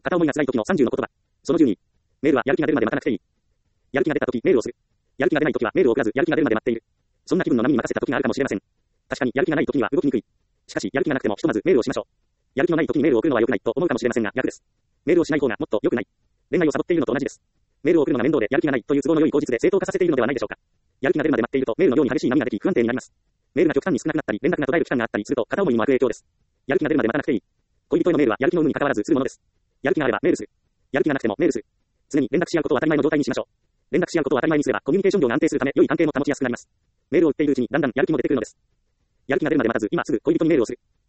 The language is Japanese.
片思いが辛い時の30の言葉。その12。メールはやる気が出るまで待たなくていい。やる気が出た時メールをする。やる気が出ない時はメールを送らずやる気が出るまで待っている。そんな気分の波に任せた時があるかもしれません。確かにやる気がない時には動きにくい。しかしやる気がなくてもひとまずメールをしましょう。やる気のない時にメールを送るのは良くないと思うかもしれませんが逆です。メールをしない方がもっと良くない。恋愛をサボっているのと同じです。メールを送るのが面倒でやる気がないという都合の良い口実で正当化させているのではないでしょうか。やる気が出るまで待っているとメールのように激しい波が出て不安定になります。メールが極端に少なくなったり連絡が途絶える期間があったりすると片思いにも悪影響です。やる気が出るまで待たなくていい。恋人へのメールはやる気の有無に関わらずするものです。やる気があればメールする。やる気がなくてもメールする。常に連絡し合うことを当たり前の状態にしましょう。連絡し合うことを当たり前にすればコミュニケーション量が安定するため良い関係も保ちやすくなります。メールを打っているうちにだんだんやる気も出てくるのです。やる気が出るまで待たず今すぐ恋人にメールをする。